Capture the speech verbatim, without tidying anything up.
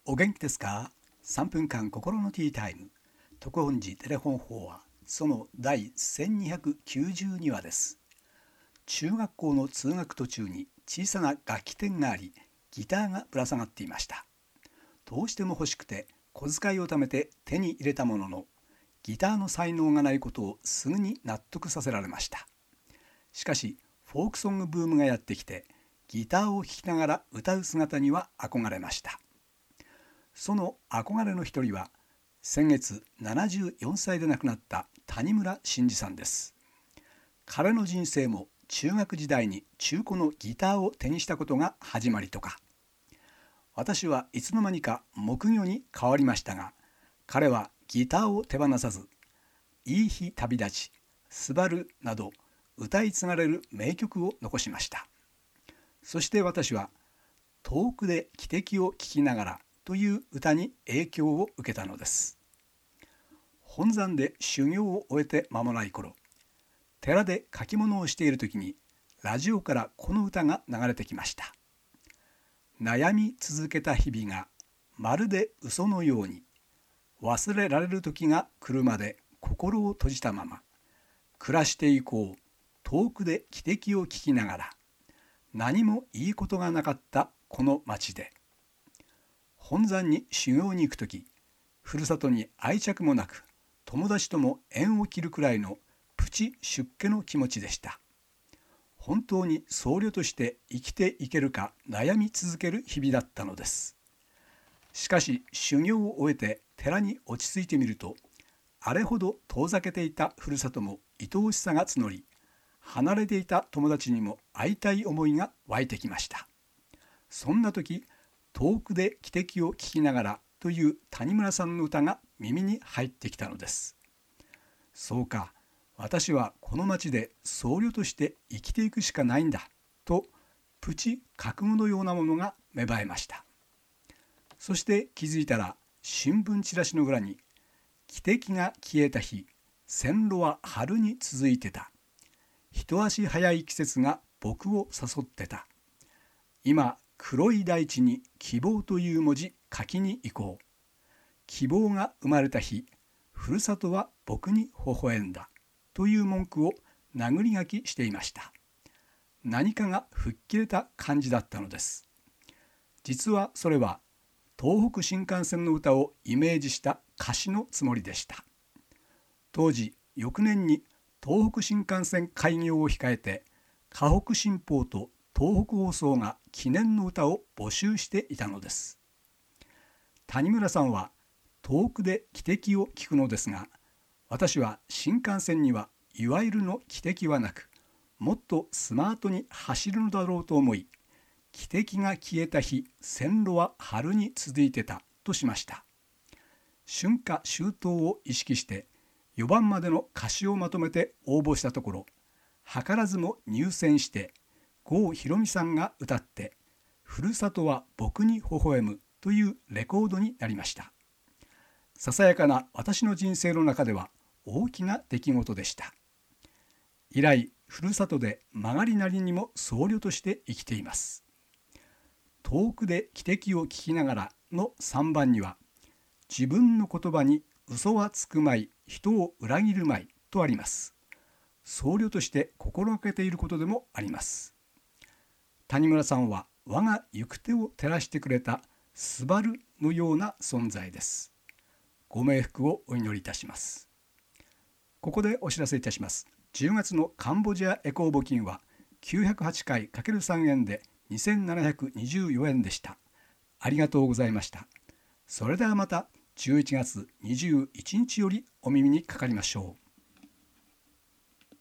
お元気ですか？さんぷんかん心のティータイム、特本寺テレフォン法話、その第せんにひゃくきゅうじゅうにわです。中学校の通学途中に小さな楽器店があり、ギターがぶら下がっていました。どうしても欲しくて小遣いを貯めて手に入れたものの、ギターの才能がないことをすぐに納得させられました。しかしフォークソングブームがやってきて、ギターを弾きながら歌う姿には憧れました。その憧れの一人は、先月ななじゅうよんさいで亡くなった谷村新司さんです。彼の人生も中学時代に中古のギターを手にしたことが始まりとか。私はいつの間にか木魚に変わりましたが、彼はギターを手放さず、いい日旅立ち、すばるなど歌い継がれる名曲を残しました。そして私は遠くで汽笛を聞きながらという歌に影響を受けたのです。本山で修行を終えて間もない頃、寺で書き物をしている時にラジオからこの歌が流れてきました。悩み続けた日々がまるで嘘のように、忘れられる時が来るまで心を閉じたまま暮らしていこう、遠くで汽笛を聞きながら、何もいいことがなかったこの町で。本山に修行に行くとき、ふるさとに愛着もなく、友達とも縁を切るくらいのプチ出家の気持ちでした。本当に僧侶として生きていけるか悩み続ける日々だったのです。しかし修行を終えて寺に落ち着いてみると、あれほど遠ざけていたふるさとも愛おしさが募り、離れていた友達にも会いたい思いが湧いてきました。そんな時、遠くで汽笛を聞きながらという谷村さんの歌が耳に入ってきたのです。そうか、私はこの町で僧侶として生きていくしかないんだと、プチ覚悟のようなものが芽生えました。そして気づいたら、新聞チラシの裏に、汽笛が消えた日、線路は春に続いてた。一足早い季節が僕を誘ってた。今黒い大地に希望という文字書きに行こう。希望が生まれた日、ふるさとは僕に微笑んだという文句を殴り書きしていました。何かが吹っ切れた感じだったのです。実はそれは東北新幹線の歌をイメージした歌詞のつもりでした。当時、翌年に東北新幹線開業を控えて、河北新報と東北放送が記念の歌を募集していたのです。谷村さんは遠くで汽笛を聞くのですが、私は新幹線にはいわゆるの汽笛はなく、もっとスマートに走るのだろうと思い、汽笛が消えた日、線路は春に続いてたとしました。春夏秋冬を意識してよばんまでの歌詞をまとめて応募したところ、図らずも入選して郷ひろみさんが歌ってふるさとは僕に微笑むというレコードになりました。ささやかな私の人生の中では大きな出来事でした。以来ふるさとで曲がりなりにも僧侶として生きています。遠くで汽笛を聞きながらのさんばんには、自分の言葉に嘘はつくまい、人を裏切るまいとあります。僧侶として心がけていることでもあります。谷村さんは我が行く手を照らしてくれたすばるのような存在です。ご冥福をお祈りいたします。ここでお知らせいたします。じゅうがつのカンボジアエコー募金はきゅうひゃくはちかい かけるさん 円でにせんななひゃくにじゅうよえんでした。ありがとうございました。それではまたじゅういちがつにじゅういちにちよりお耳にかかりましょう。